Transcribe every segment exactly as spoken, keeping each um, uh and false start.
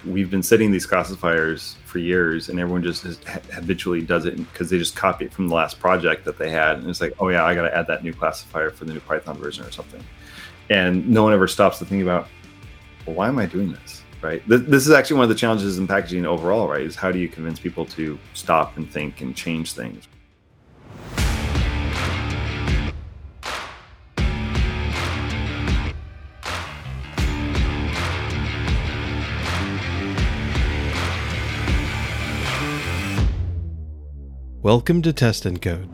we've been setting these classifiers for years, and everyone just has, habitually does it because they just copy it from the last project that they had, and it's like, oh yeah, I got to add that new classifier for the new Python version or something, and no one ever stops to think about, well, why am I doing this? Right? This, this is actually one of the challenges in packaging overall, right? Is how do you convince people to stop and think and change things? Welcome to Test and Code.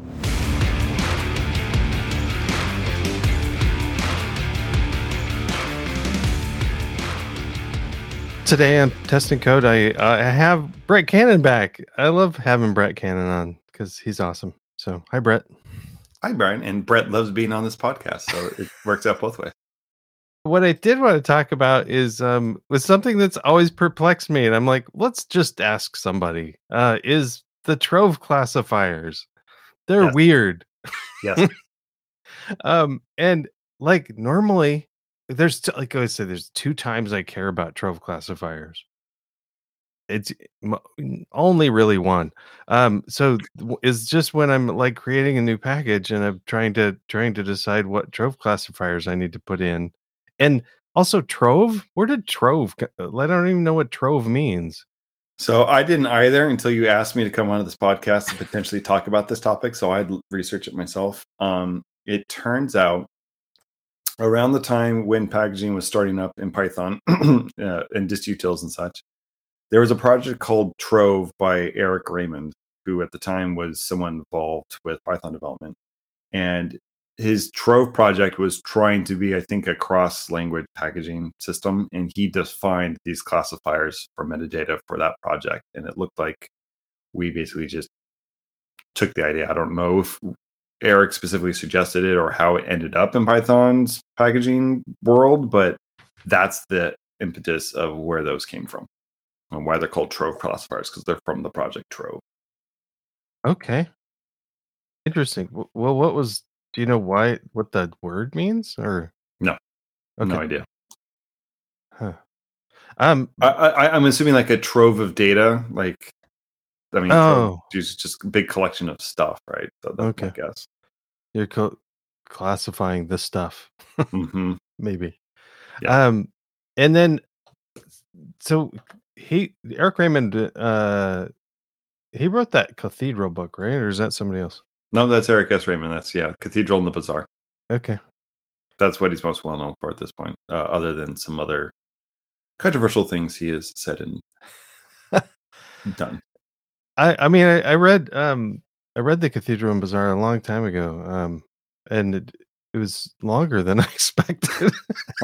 Today on Test and Code, I, uh, I have Brett Cannon back. I love having Brett Cannon on because he's awesome. So, hi, Brett. Hi, Brian. And Brett loves being on this podcast, so it works out both ways. What I did want to talk about is um, was something that's always perplexed me, and I'm like, let's just ask somebody. Uh, is the Trove classifiers? They're Yes. weird. Yes. um, and like normally, there's t- like I said, there's two times I care about Trove classifiers. It's m- only really one. Um, so w- it's just when I'm like creating a new package and I'm trying to trying to decide what Trove classifiers I need to put in, and also Trove. Where did Trove? co- I don't even know what Trove means. So I didn't either until you asked me to come onto this podcast to potentially talk about this topic. So I'd research it myself. Um, it turns out around the time when packaging was starting up in Python uh, and distutils and such, there was a project called Trove by Eric Raymond, who at the time was someone involved with Python development. And his Trove project was trying to be, I think, a cross-language packaging system, and he defined these classifiers for metadata for that project. And it looked like we basically just took the idea. I don't know if Eric specifically suggested it or how it ended up in Python's packaging world, but that's the impetus of where those came from and why they're called Trove classifiers, because they're from the project Trove. Okay, interesting. W- Well, what was? Do you know why? What the word means? Or No, okay, no idea. huh. Um. I, I, I'm assuming like a trove of data, like I mean, Oh, trove is just a big collection of stuff, right? So that's my okay. guess. You're co- classifying the stuff, hmm maybe. Yeah. Um, and then so he Eric Raymond, uh, he wrote that Cathedral book, right? Or is that somebody else? No, that's Eric S. Raymond. That's yeah, Cathedral and the Bazaar. Okay. That's what he's most well known for at this point, uh, other than some other controversial things he has said and done. I I mean I, I read um I read the Cathedral and Bazaar a long time ago. Um, and it, it was longer than I expected.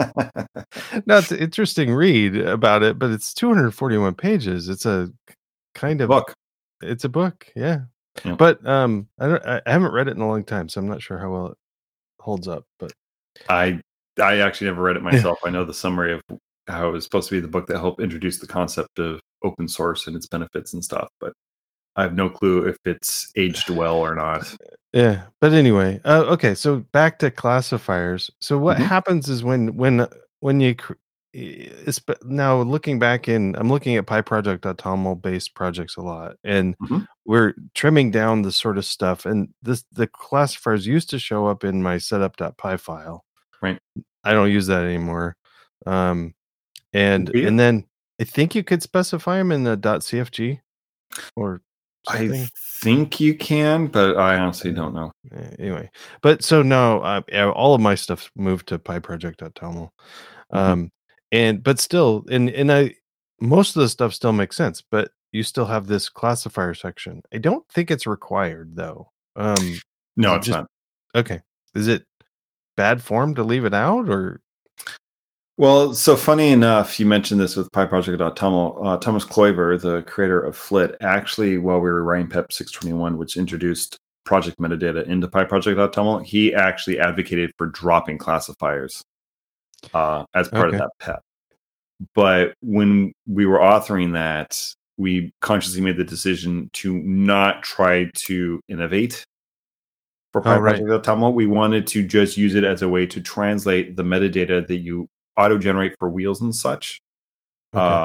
No, it's an interesting read about it, but it's two hundred forty-one pages. It's a kind of Book. It's a book, yeah. Yeah. But um, I don't. I haven't read it in a long time, so I'm not sure how well it holds up. But I I actually never read it myself. I know the summary of how it was supposed to be the book that helped introduce the concept of open source and its benefits and stuff, but I have no clue if it's aged well or not. yeah. But anyway, uh, okay. So back to classifiers. So what Mhm. happens is when when when you cr- it's now looking back in, I'm looking at PyProject.toml based projects a lot, and Mhm. we're trimming down the sort of stuff. And this the classifiers used to show up in my setup.py file. Right. I don't use that anymore. Um, and Do you? and then I think you could specify them in the .cfg or something. I think you can, but I honestly don't know. Eh, Anyway, but so no, uh, yeah, all of my stuff moved to PyProject.toml. Um, and but still, and and I most of the stuff still makes sense, but you still have this classifier section. I don't think it's required though. Um, No, is it it's just not. okay? Is it bad form to leave it out, or Well, so funny enough, you mentioned this with PyProject.toml. Uh, Thomas Kloiber, the creator of Flit, actually, while we were writing P E P six twenty-one, which introduced project metadata into PyProject.toml, he actually advocated for dropping classifiers uh, as part Okay. of that P E P. But when we were authoring that, we consciously made the decision to not try to innovate for Oh, right. PyProject.toml. We wanted to just use it as a way to translate the metadata that you auto-generate for wheels and such Okay. um,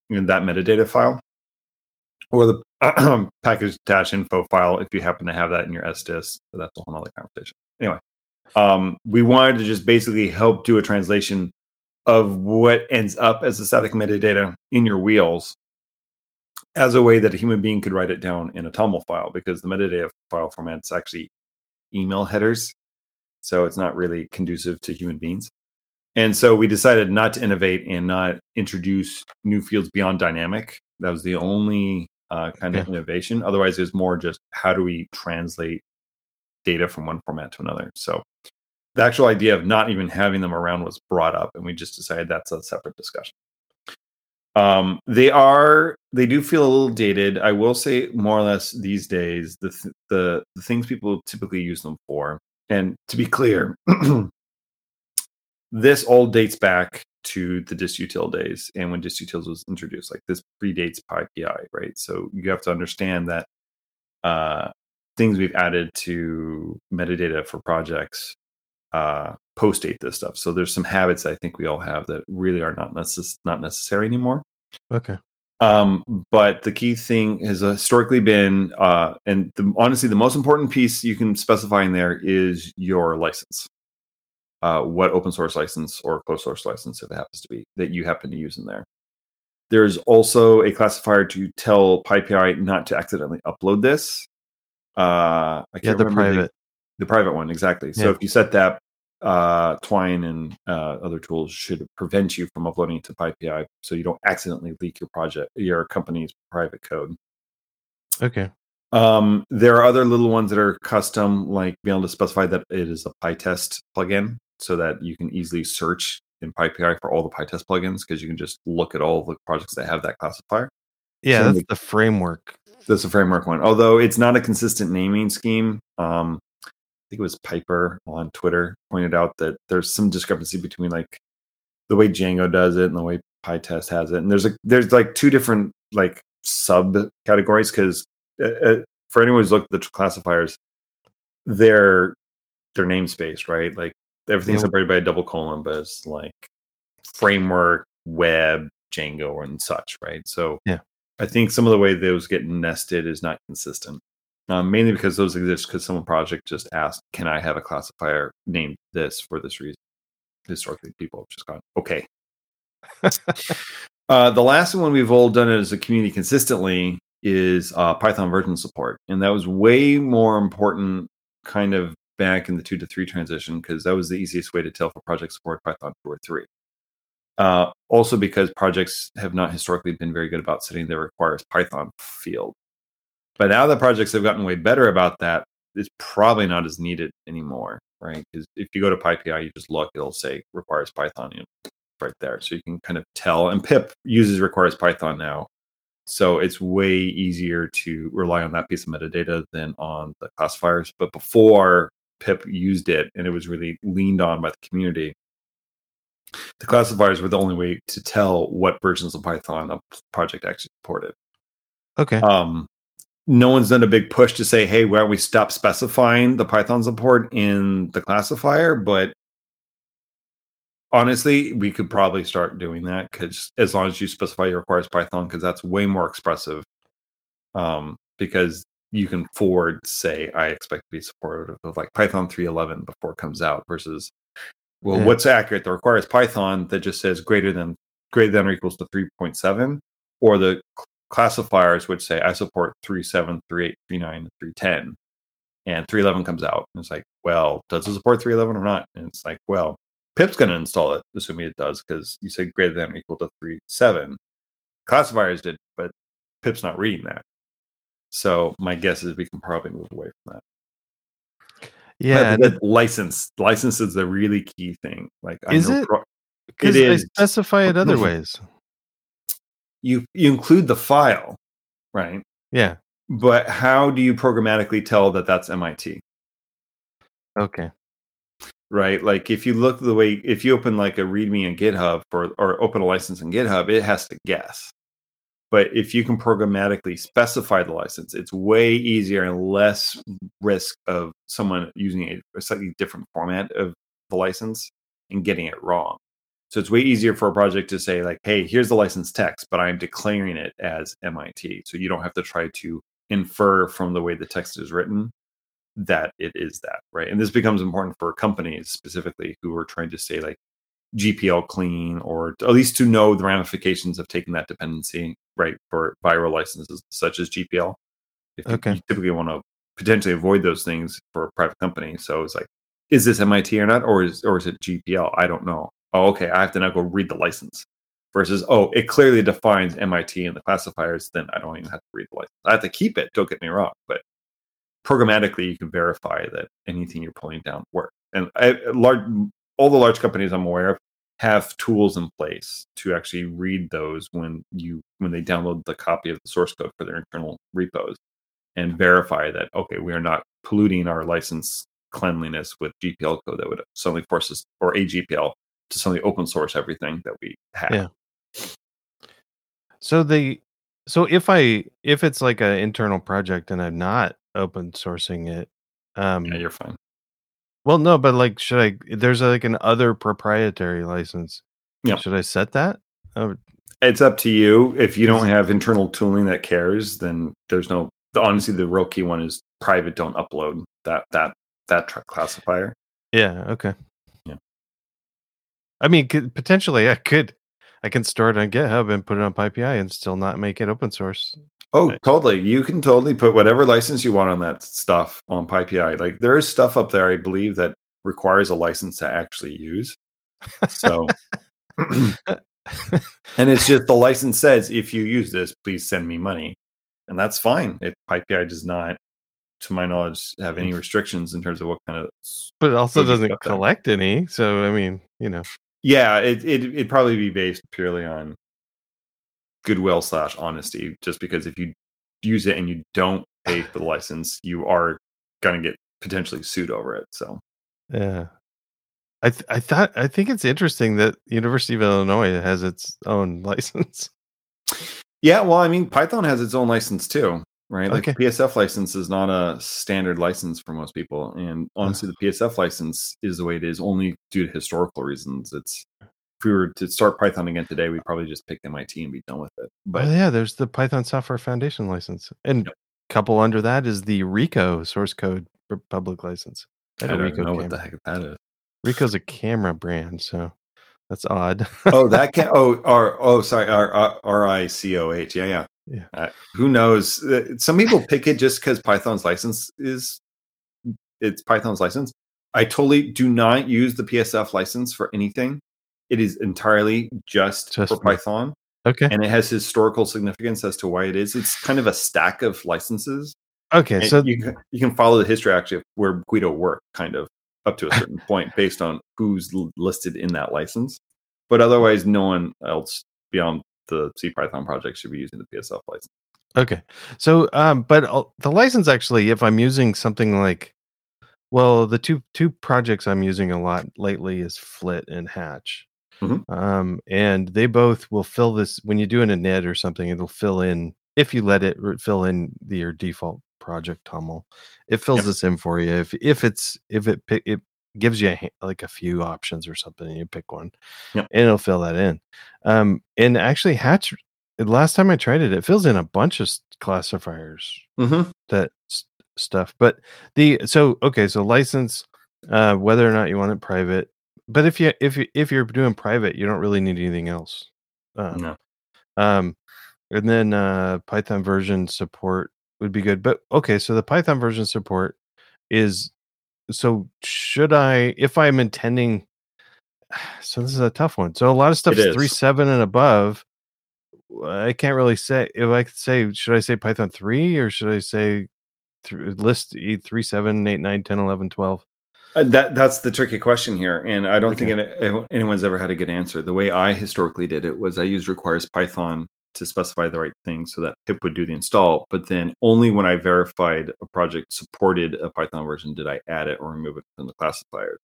in that metadata file, or the uh, package-info file if you happen to have that in your S D I S. So that's a whole other conversation. Anyway, um, we wanted to just basically help do a translation of what ends up as the static metadata in your wheels as a way that a human being could write it down in a TOML file, because the metadata file format's actually email headers. So it's not really conducive to human beings. And so we decided not to innovate and not introduce new fields beyond dynamic. That was the only uh, kind of Yeah. innovation. Otherwise, it was more just how do we translate data from one format to another. So the actual idea of not even having them around was brought up, and we just decided that's a separate discussion. Um, they are, they do feel a little dated. I will say more or less these days, the th- the, the things people typically use them for. And to be clear, this all dates back to the disutil days and when disutils was introduced. Like this predates PyPI, right? So you have to understand that uh, things we've added to metadata for projects uh, post-date this stuff. So there's some habits I think we all have that really are not necess- not necessary anymore. Okay. Um, but the key thing has historically been, uh, and the, honestly, the most important piece you can specify in there is your license. Uh, what open source license or closed source license, if it happens to be, that you happen to use in there. There's also a classifier to tell PyPI not to accidentally upload this. Uh, I can't Yeah, the remember private. The, the private one, exactly. So Yeah. if you set that, uh, Twine and uh, other tools should prevent you from uploading it to PyPI, so you don't accidentally leak your project, your company's private code. Okay. Um, there are other little ones that are custom, like being able to specify that it is a PyTest plugin, so that you can easily search in PyPI for all the PyTest plugins, because you can just look at all the projects that have that classifier. Yeah, so that's the, the framework. That's the framework one. Although it's not a consistent naming scheme. Um, I think it was Piper on Twitter pointed out that there's some discrepancy between like the way Django does it and the way PyTest has it. And there's a there's like two different like subcategories, because uh, for anyone who's looked at the classifiers, they're they're namespaced, right? Like everything's Yeah. separated by a double colon, but it's like framework, web, Django, and such, right? So Yeah. I think some of the way those get nested is not consistent. Um, mainly because those exist because some project just asked, "Can I have a classifier named this for this reason?" Historically, people have just gone, "Okay." uh, the last one we've all done as a community consistently is uh, Python version support, and that was way more important, kind of back in the two to three transition, because that was the easiest way to tell for project support Python two or three. Uh, also because projects have not historically been very good about setting the requires Python field. But now that projects have gotten way better about that, it's probably not as needed anymore, right? Because if you go to PyPI, you just look, it'll say requires Python, you know, right there. So you can kind of tell. And pip uses requires Python now. So it's way easier to rely on that piece of metadata than on the classifiers. But before pip used it, and it was really leaned on by the community, the classifiers were the only way to tell what versions of Python a project actually supported. Okay. Um, no one's done a big push to say, hey, why don't we stop specifying the Python support in the classifier? But honestly, we could probably start doing that, because as long as you specify it requires Python, because that's way more expressive. Um, because you can forward, say, I expect to be supportive of like Python three eleven before it comes out, versus, well, Yeah. what's accurate? The requires Python that just says greater than greater than or equals to three point seven, or the classifiers which say I support three seven, three eight, three nine, three ten, and three eleven comes out. And it's like, well, does it support three eleven or not? And it's like, well, pip's going to install it, assuming it does, because you said greater than or equal to three seven. Classifiers did, but pip's not reading that. So my guess is we can probably move away from that. Yeah. But the license license is the really key thing. Like, is I know it? Pro- Because it I is. specify it other ways. You you include the file, right? Yeah. But how do you programmatically tell that that's M I T? Okay. Right? Like if you look the way, if you open like a README in GitHub or or open a license in GitHub, it has to guess. But if you can programmatically specify the license, it's way easier and less risk of someone using a, a slightly different format of the license and getting it wrong. So it's way easier for a project to say like, hey, here's the license text, but I'm declaring it as M I T. So you don't have to try to infer from the way the text is written that it is that, right? And this becomes important for companies specifically who are trying to say like G P L clean, or at least to know the ramifications of taking that dependency, right, for viral licenses such as G P L. If you, Okay. you typically want to potentially avoid those things for a private company. So it's like, is this M I T or not, or is or is it G P L? I don't know. Oh, okay, I have to now go read the license. Versus, oh, it clearly defines M I T in the classifiers, then I don't even have to read the license. I have to keep it, don't get me wrong, but programmatically you can verify that anything you're pulling down works. And I, large, all the large companies I'm aware of have tools in place to actually read those when you when they download the copy of the source code for their internal repos and verify that, okay, we are not polluting our license cleanliness with G P L code that would suddenly force us, or a G P L, to suddenly open source everything that we have. Yeah. So the so if I if it's like an internal project and I'm not open sourcing it, um, Yeah, you're fine. well, no, but like, should I? There's like an other proprietary license. Yeah. Should I set that? Oh, It's up to you. If you don't have internal tooling that cares, then there's no. Honestly, the real key one is private. Don't upload that that that tr- classifier. yeah. Okay. Yeah. I mean, could, potentially, I could. I can store it on GitHub and put it on PyPI and still not make it open source. Oh, Right. totally. You can totally put whatever license you want on that stuff on PyPI. Like there is stuff up there, I believe, that requires a license to actually use. So, and it's just the license says, if you use this, please send me money, and that's fine. If PyPI does not, to my knowledge, have any restrictions in terms of what kind of, but it also code you put doesn't up there. collect any. So I mean, you know, Yeah, it it it'd probably be based purely on goodwill slash honesty. Just because if you use it and you don't pay for the license, you are gonna get potentially sued over it. So yeah. I th- I thought I think it's interesting that University of Illinois has its own license. yeah, well, I mean, Python has its own license too, right? Like Okay. the P S F license is not a standard license for most people, and honestly, the P S F license is the way it is only due to historical reasons. It's if we were to start Python again today, we'd probably just pick M I T and be done with it. But Oh yeah, there's the Python Software Foundation license, and Yep. couple under that is the Rico source code for public license. I had a don't Rico know what the camera. heck that is. Rico's a camera brand, so that's odd. Oh, that can. Oh, R. Oh, sorry. R. R. R I C O H. Yeah, yeah. Yeah. Uh, who knows? Uh, Some people pick it just because Python's license is it's Python's license. I totally do not use the P S F license for anything. It is entirely just, Just for the- Python, Okay. and it has historical significance as to why it is. It's kind of a stack of licenses. Okay. And So you can, you can follow the history actually of where Guido worked, kind of up to a certain point, based on who's l- listed in that license. But otherwise, no one else beyond the CPython project should be using the P S F license. okay. So um, but uh, the license actually, if I'm using something like, well, the two two projects I'm using a lot lately is Flit and Hatch. Mhm. Um, and they both will fill this when you do an init or something. It'll fill in if you let it r- fill in the, your default project T O M L. It fills Yep. this in for you. If if it's if it pick, it gives you a, ha- like a few options or something, and you pick one, Yep. and it'll fill that in. Um, and actually, Hatch. The last time I tried it, it fills in a bunch of s- classifiers Mm-hmm. that s- stuff. But the so okay, so license, uh, whether or not you want it private. But if you if you if you're doing private, you don't really need anything else. Um, No. um, and then uh, Python version support would be good. But okay, so the Python version support is so should I if I'm intending? So this is a tough one. So a lot of stuff It is is. three seven and above. I can't really say if I could say should I say Python three or should I say th- list e three seven eight nine ten eleven twelve. Uh, that that's the tricky question here, and I don't Okay. think any, anyone's ever had a good answer. The way I historically did it was I used requires Python to specify the right thing so that pip would do the install, but then only when I verified a project supported a Python version did I add it or remove it from the classifier.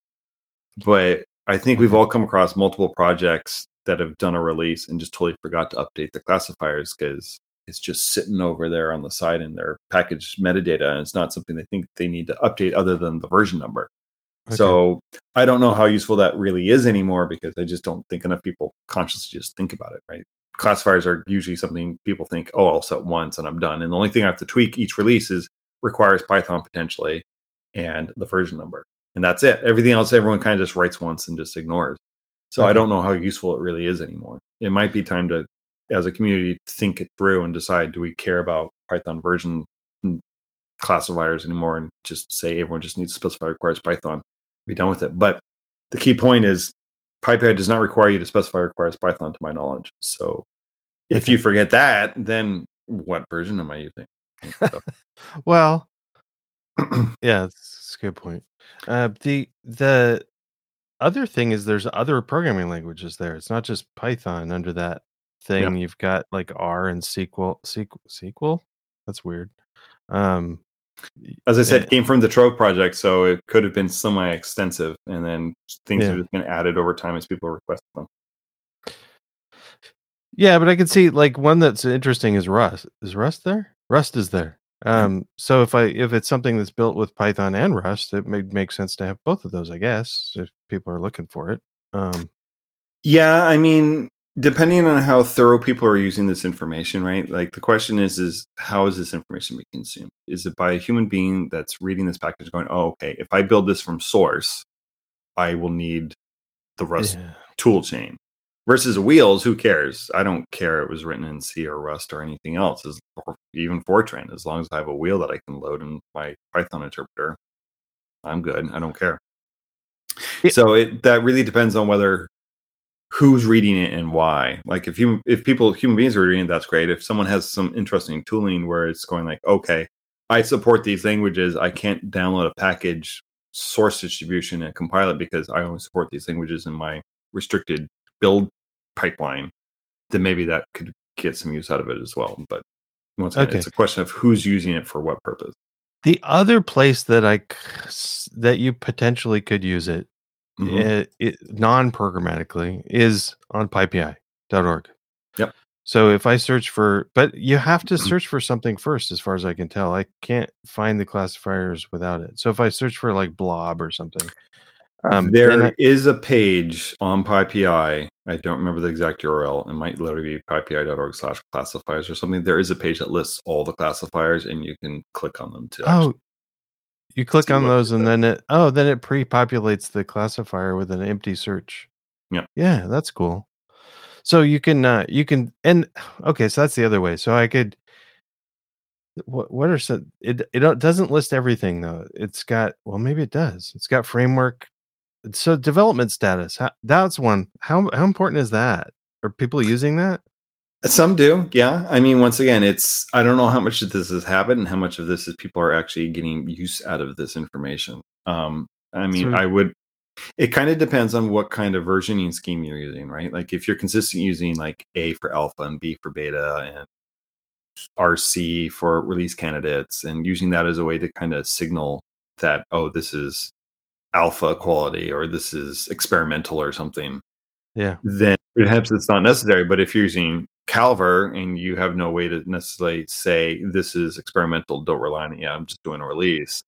But I think we've Okay. all come across multiple projects that have done a release and just totally forgot to update the classifiers because it's just sitting over there on the side in their package metadata, and it's not something they think they need to update other than the version number. Okay. So I don't know how useful that really is anymore because I just don't think enough people consciously just think about it, right? Classifiers are usually something people think, oh, I'll set once and I'm done. And the only thing I have to tweak each release is requires Python potentially and the version number. And that's it. Everything else, everyone kind of just writes once and just ignores. So Okay. I don't know how useful it really is anymore. It might be time to, as a community, think it through and decide, do we care about Python version classifiers anymore and just say everyone just needs to specify requires Python, be done with it. But the key point is PyPI does not require you to specify requires Python to my knowledge. So if Okay. you forget that, then what version am I using? So. Well, yeah, that's a good point. Uh, the the other thing is there's other programming languages there. It's not just Python under that thing. Yeah. You've got like R and S Q L. S Q L, S Q L? That's weird. Um, As I said, eh, it came from the Trove project, so it could have been semi-extensive, and then things Yeah. have just been added over time as people request them. yeah, but I can see like one that's interesting is Rust. Is Rust there? Rust is there. Um, so if I if it's something that's built with Python and Rust, it may make sense to have both of those, I guess, if people are looking for it. Um, Yeah, I mean, depending on how thorough people are using this information, right? Like the question is, is how is this information being consumed? Is it by a human being that's reading this package going, oh, okay, if I build this from source, I will need the Rust yeah. tool chain. Versus wheels, who cares? I don't care it was written in C or Rust or anything else, as, or even Fortran. As long as I have a wheel that I can load in my Python interpreter, I'm good. I don't care. It- so it that really depends on whether who's reading it and why. Like if you if people human beings are reading it, that's great. If someone has some interesting tooling where it's going like, okay, I support these languages, I can't download a package source distribution and compile it because I only support these languages in my restricted build pipeline, then maybe that could get some use out of it as well. But once again, Okay. it's a question of who's using it for what purpose. The other place that I c- that you potentially could use it, Mhm. it, it non-programmatically is on pypi dot org. Yep. So if I search for, but you have to search for something first, as far as I can tell. I can't find the classifiers without it. So if I search for like blob or something, um, there then I, is a page on PyPI. I don't remember the exact U R L. It might literally be pypi dot org slash classifiers or something. There is a page that lists all the classifiers, and you can click on them to. oh, you click see on what those, it and says. then it oh, then it pre-populates the classifier with an empty search. Yeah. Yeah, that's cool. So you can uh, you can and okay, so that's the other way. So I could what what are some it it don't- doesn't list everything though. It's got well maybe it does. It's got framework. So development status. How, that's one. How how important is that? Are people using that? Some do, yeah. I mean, once again, it's I don't know how much of this has happened and how much of this is people are actually getting use out of this information. Um, I mean, So- I would. It kind of depends on what kind of versioning scheme you're using, right? Like if you're consistent using like A for alpha and B for beta and R C for release candidates and using that as a way to kind of signal that, oh, this is alpha quality or this is experimental or something, Yeah. then perhaps it's not necessary. But if you're using Calver and you have no way to necessarily say this is experimental, don't rely on it. Yeah, I'm just doing a release.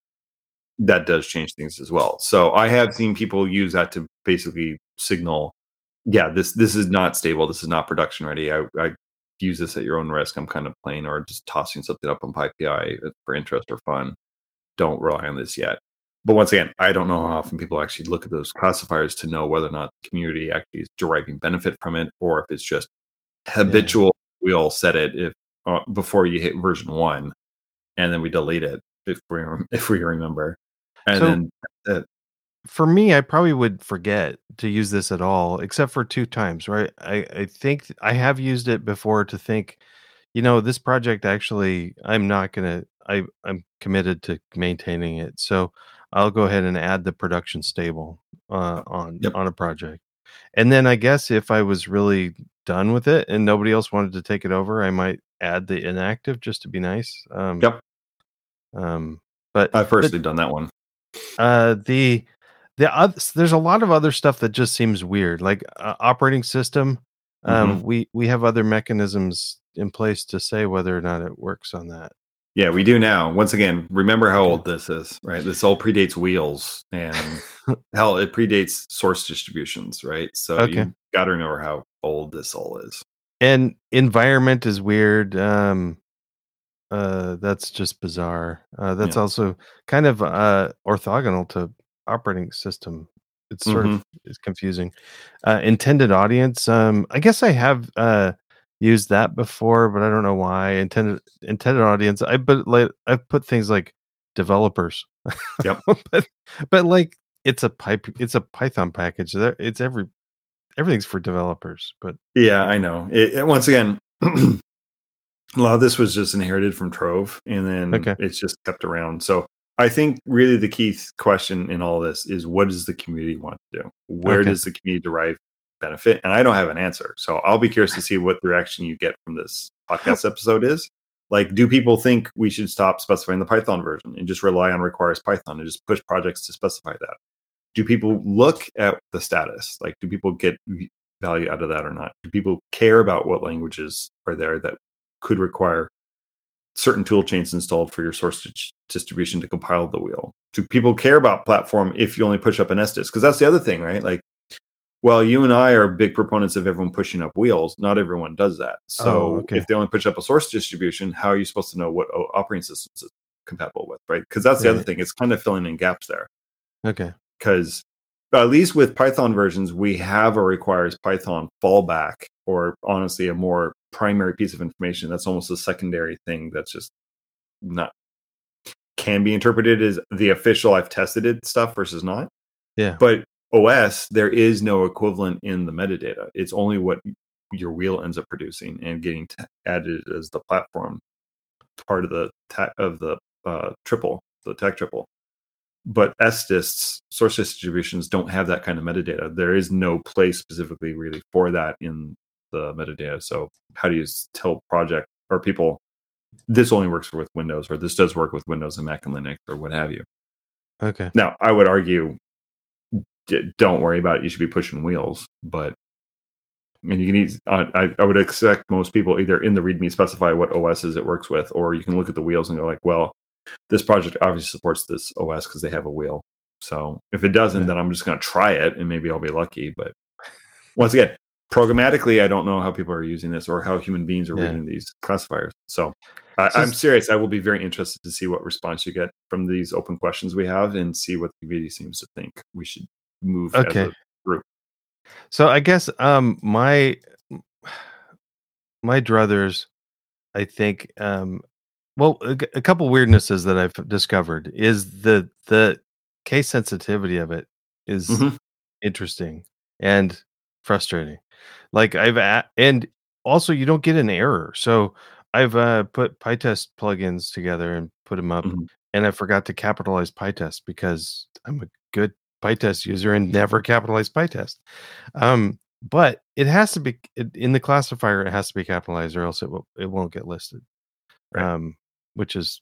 That does change things as well. So I have seen people use that to basically signal, yeah, this this is not stable. This is not production ready. I, I use this at your own risk. I'm kind of playing or just tossing something up on PyPI for interest or fun. Don't rely on this yet. But once again, I don't know how often people actually look at those classifiers to know whether or not the community actually is deriving benefit from it, or if it's just habitual. Yeah. We all set it if uh, before you hit version one, and then we delete it if we if we remember. And so then uh, for me, I probably would forget to use this at all, except for two times, right? I, I think I have used it before to think, you know, this project actually, I'm not going to, I I'm committed to maintaining it. So I'll go ahead and add the production stable uh, on, yep. on a project. And then I guess if I was really done with it and nobody else wanted to take it over, I might add the inactive just to be nice. Um, yep. Um, but I've personally but, done that one. Uh, the the other, there's a lot of other stuff that just seems weird, like uh, operating system. Um, Mm-hmm. we we have other mechanisms in place to say whether or not it works on that. Yeah, we do now. Once again, remember how old this is, right? This all predates wheels, and hell, it predates source distributions, right? So Okay. you got to remember how old this all is. And environment is weird. Um, uh, that's just bizarre. Uh, that's Yeah. also kind of uh, orthogonal to operating system. It's sort Mhm. of it's confusing. Uh, intended audience. Um, I guess I have uh, used that before, but I don't know why. Intended intended audience. I but like I've put things like developers. Yep. but but like it's a pipe. It's a Python package. There, it's every everything's for developers. But Yeah, I know. It, it- once again, a lot of this was just inherited from Trove, and then Okay. it's just kept around. So I think really the key th- question in all this is, what does the community want to do? Where Okay. does the community derive benefit? And I don't have an answer. So I'll be curious to see what the reaction you get from this podcast episode is. Like, do people think we should stop specifying the Python version and just rely on requires Python and just push projects to specify that? Do people look at the status? Like, do people get value out of that or not? Do people care about what languages are there that could require certain tool chains installed for your source di- distribution to compile the wheel? Do people care about platform if you only push up an Estes? Because that's the other thing, right? Like, well, you and I are big proponents of everyone pushing up wheels. Not everyone does that. So Oh, okay. if they only push up a source distribution, how are you supposed to know what o- operating systems it's compatible with, right? Because that's the other Right. thing. It's kind of filling in gaps there. Okay. Because at least with Python versions, we have a requires Python fallback, or honestly, a more primary piece of information that's almost a secondary thing that's just not can be interpreted as the official I've tested it stuff versus not. Yeah. But O S, there is no equivalent in the metadata. It's only what your wheel ends up producing and getting t- added as the platform part of the ta- of the uh, triple, the tech triple. But Estes source distributions don't have that kind of metadata. There is no place specifically really for that in the metadata. So how do you tell project or people this only works with Windows, or this does work with Windows and Mac and Linux, or what have you? Okay. Now, I would argue, don't worry about it. You should be pushing wheels, but I mean, you can eat, uh, I, I would expect most people either in the README specify what O Ss it works with, or you can look at the wheels and go like, well, this project obviously supports this O S because they have a wheel. So if it doesn't, Yeah. then I'm just going to try it and maybe I'll be lucky. But once again, programmatically, I don't know how people are using this or how human beings are Yeah. reading these classifiers. So, I, So I'm s- serious. I will be very interested to see what response you get from these open questions we have and see what the community seems to think we should move as Okay. a group. So I guess um my my druthers, I think um well a, g- a couple weirdnesses that I've discovered is the the case sensitivity of it is Mhm. interesting and frustrating. Like I've a- and also you don't get an error. So I've uh, put PyTest plugins together and put them up, Mhm. and I forgot to capitalize PyTest because I'm a good PyTest user and never capitalize PyTest. Um, but it has to be it, in the classifier. It has to be capitalized, or else it will it won't get listed. Right. Um, which is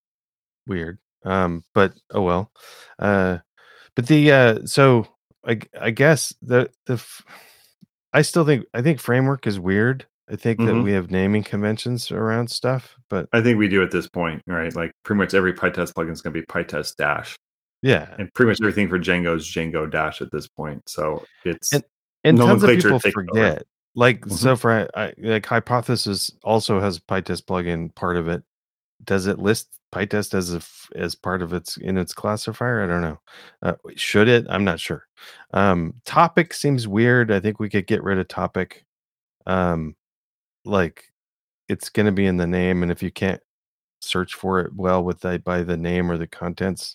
weird. Um, but oh well. Uh, but the uh, so I g- I guess the the f- I still think I think framework is weird. I think that Mhm. we have naming conventions around stuff, but I think we do at this point, right? Like pretty much every PyTest plugin is going to be PyTest dash, yeah, and pretty much everything for Django is Django dash at this point. So it's and and tons of nomenclature people takes over. forget. Like Mhm. so, for I, like Hypothesis also has PyTest plugin part of it. Does it list PyTest as a f- as part of its in its classifier? I don't know. Uh, should it? I'm not sure. Um, topic seems weird. I think we could get rid of topic. Um, like it's going to be in the name, and if you can't search for it well with the by the name or the contents,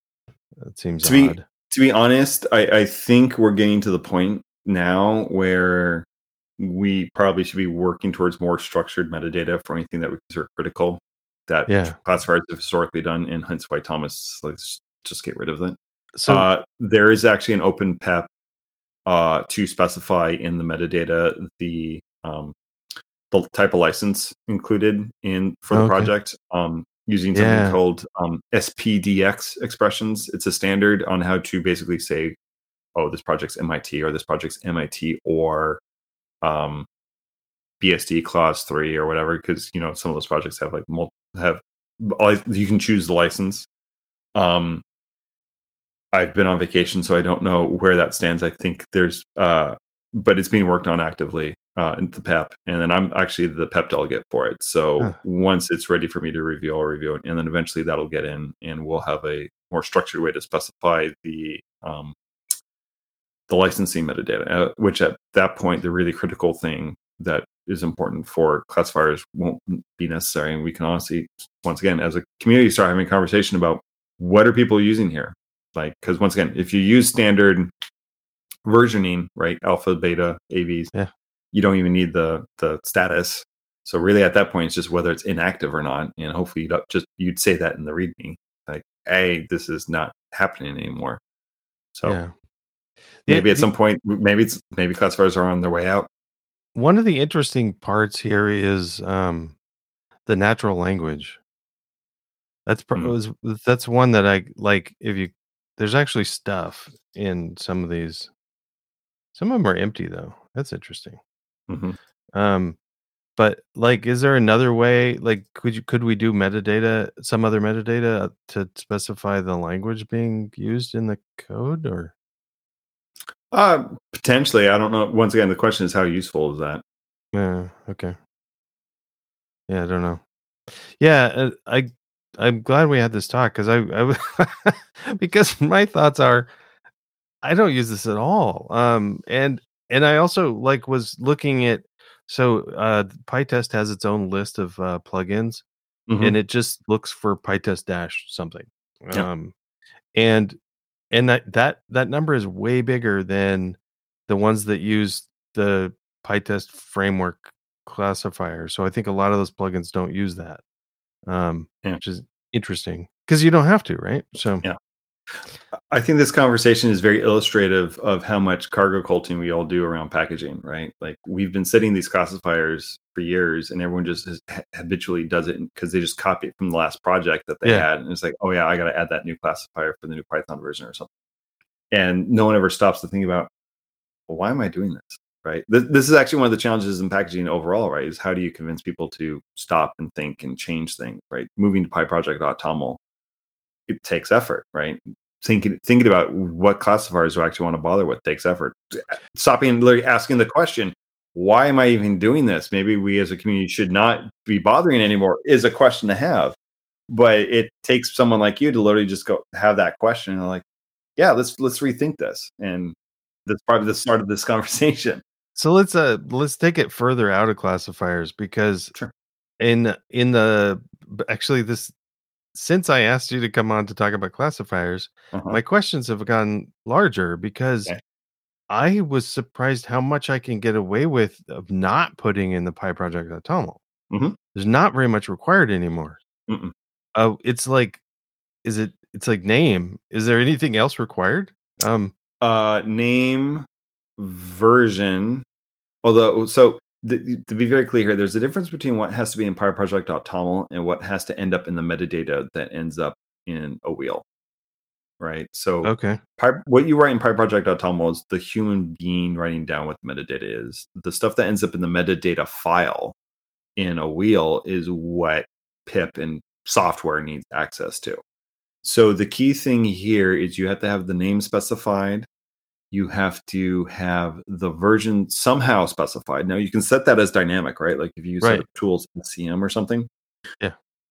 that seems To be odd. to be honest, I, I think we're getting to the point now where we probably should be working towards more structured metadata for anything that we consider critical that Yeah. classifiers have historically done, and hence why Thomas let's just get rid of it. So Uh, there is actually an open P E P uh, to specify in the metadata the um, the type of license included in for the okay. project um, using something Yeah. called um, S P D X expressions. It's a standard on how to basically say, oh, this project's M I T or this project's M I T or um, B S D clause three or whatever, because you know some of those projects have like mul- have you can choose the license. Um, I've been on vacation, so I don't know where that stands. I think there's, uh, but it's being worked on actively uh, in the P E P, and then I'm actually the P E P delegate for it. So Huh. once it's ready for me to review, I'll review it, and then eventually that'll get in, and we'll have a more structured way to specify the um, the licensing metadata, uh, which at that point, the really critical thing that is important for classifiers won't be necessary. And we can honestly, once again, as a community, start having a conversation about what are people using here? Like, because once again, if you use standard versioning, right, alpha, beta, A Vs, Yeah. you don't even need the the status. So really, at that point, it's just whether it's inactive or not. And hopefully, you'd up- just you'd say that in the README, like, "Hey, this is not happening anymore." So Yeah. maybe Yeah, at the- some point, maybe it's maybe classifiers are on their way out. One of the interesting parts here is um, the natural language. That's pro- Mm. was that's one that I like. If you there's actually stuff in some of these. Some of them are empty though. That's interesting. hmm Um, but like, is there another way? Like, could you could we do metadata, some other metadata to specify the language being used in the code, or Uh, potentially, I don't know. Once again, the question is how useful is that? yeah, okay, yeah, I don't know. Yeah, uh, I I'm glad we had this talk because I I w- because my thoughts are I don't use this at all. Um, and and I also like was looking at so uh, PyTest has its own list of uh, plugins, and hmm it just looks for PyTest dash something. Yeah. Um, and and that that that number is way bigger than the ones that use the PyTest framework classifier. So I think a lot of those plugins don't use that, um, Yeah. which is interesting because you don't have to, right? So Yeah. I think this conversation is very illustrative of how much cargo culting we all do around packaging, right? Like we've been setting these classifiers for years, and everyone just has, habitually does it because they just copy it from the last project that they Yeah. had, and it's like, oh yeah, I got to add that new classifier for the new Python version or something, and no one ever stops to think about, well, why am I doing this? Right. This, this is actually one of the challenges in packaging overall, right? Is how do you convince people to stop and think and change things, right? Moving to PyProject.toml, it takes effort, right? Thinking thinking about what classifiers do I actually want to bother with takes effort. Stopping and literally asking the question, why am I even doing this? Maybe we as a community should not be bothering anymore is a question to have. But it takes someone like you to literally just go have that question and like, yeah, let's let's rethink this. And that's probably the start of this conversation. So let's uh let's take it further out of classifiers because Sure. in in the actually this since I asked you to come on to talk about classifiers, Uh-huh. my questions have gotten larger because Okay. I was surprised how much I can get away with of not putting in the PyProject.toml. Mhm. There's not very much required anymore. Mm-mm. Oh, it's like is it it's like name. Is there anything else required? Um Uh, name, version. Although, so th- to be very clear here, there's a difference between what has to be in PyProject.toml and what has to end up in the metadata that ends up in a wheel, right? So okay. Py- what you write in PyProject.toml is the human being writing down what the metadata is. The stuff that ends up in the metadata file in a wheel is what pip and software needs access to. So the key thing here is you have to have the name specified. You have to have the version somehow specified. Now you can set that as dynamic, right? Like if you use Right. set up tools S C M or something, Yeah.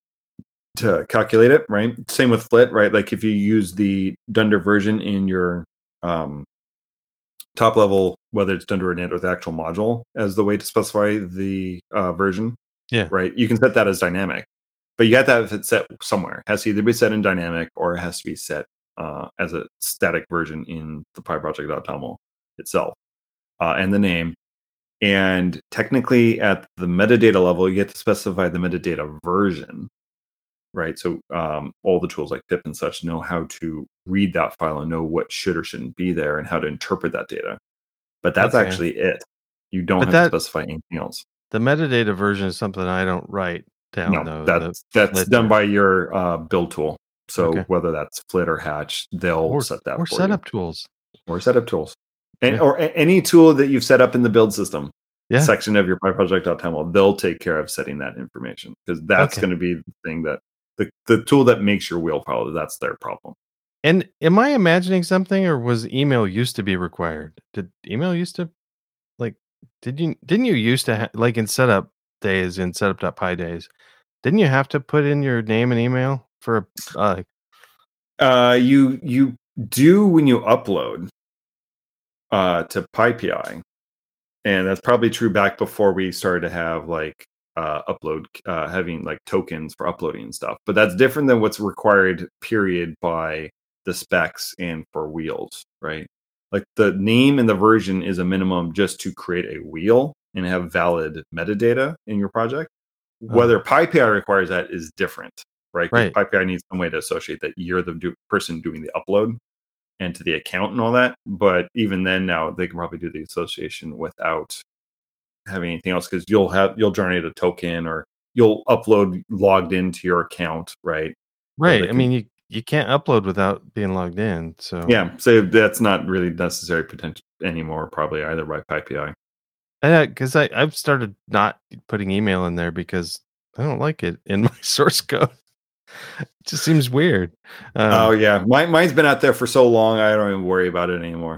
to calculate it, right? Same with Flit, right? Like if you use the Dunder version in your um, top level, whether it's Dunder or Init or the actual module as the way to specify the uh, version, Yeah. right? You can set that as dynamic, but you have to have it set somewhere. It has to either be set in dynamic or it has to be set uh, as a static version in the PyProject.toml itself, uh, and the name. And technically, at the metadata level, you get to specify the metadata version, right? So um, all the tools like pip and such know how to read that file and know what should or shouldn't be there and how to interpret that data. But that's Okay. actually it. You don't But have that- to specify anything else. The metadata version is something I don't write down No, though. that's the that's Flit done or- by your uh, build tool. So Okay. whether that's Flit or Hatch, they'll or, set that or for setup you. tools. Or setup tools. And, Yeah. Or a- any tool that you've set up in the build system Yeah. section of your PyProject.toml, they'll take care of setting that information because that's Okay. going to be the thing that the the tool that makes your wheel probably that's their problem. And am I imagining something, or was email used to be required? Did email used to like? Did you didn't you used to ha- like in setup days in setup.py days? Didn't you have to put in your name and email for uh, Uh, you you do when you upload uh, to PyPI, and that's probably true back before we started to have like uh, upload uh, having like tokens for uploading and stuff. But that's different than what's required, period, by the specs and for wheels, right? Like the name and the version is a minimum just to create a wheel and have valid metadata in your project. Whether PyPI requires that is different, right? Because Right. PyPI needs some way to associate that you're the do- person doing the upload and to the account and all that. But even then, now they can probably do the association without having anything else, because you'll have you'll generate a token or you'll upload logged into your account, right? Right. I can- mean, you you can't upload without being logged in. So Yeah, so that's not really necessary potential anymore, probably either by PyPI. because I I've started not putting email in there because I don't like it in my source code. It just seems weird. Um, Oh yeah, mine mine's been out there for so long, I don't even worry about it anymore.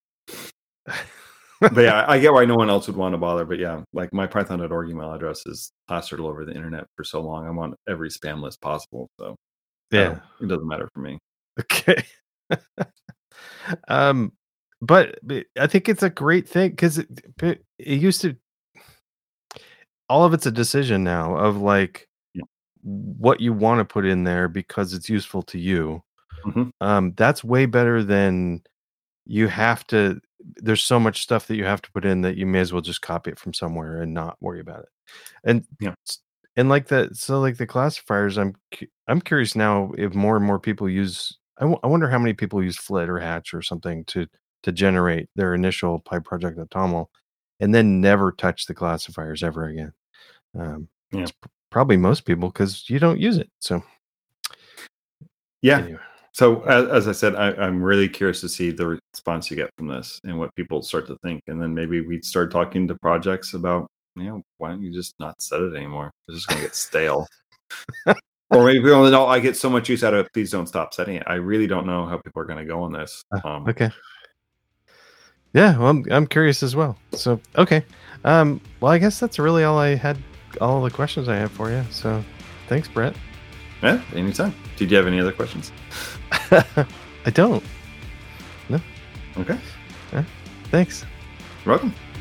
But yeah, I get why no one else would want to bother. But yeah, like my Python dot org email address is plastered all over the internet for so long. I'm on every spam list possible, so yeah. it doesn't matter for me. Okay. um, but, but I think it's a great thing because it, it it used to. All of it's a decision now of like Yeah. what you want to put in there because it's useful to you. Mhm. Um, that's way better than you have to. There's so much stuff that you have to put in that you may as well just copy it from somewhere and not worry about it. And Yeah. and like that, so like the classifiers, I'm cu- I'm curious now if more and more people use. I, w- I wonder how many people use Flit or Hatch or something to to generate their initial PyProject.toml, and then never touch the classifiers ever again. Um, Yeah. It's p- probably most people because you don't use it. So Yeah. anyway. So as, as I said, I, I'm really curious to see the response you get from this and what people start to think, and then maybe we'd start talking to projects about, you know, why don't you just not set it anymore? It's just going to get stale. Or maybe people know I get so much use out of it. Please don't stop setting it. I really don't know how people are going to go on this. Um, Okay. Yeah, well, I'm I'm curious as well. So okay, um, well, I guess that's really all I had. All the questions I have for you. So, thanks, Brett. Yeah, anytime. Did you have any other questions? I don't. Okay. Thanks. You're welcome.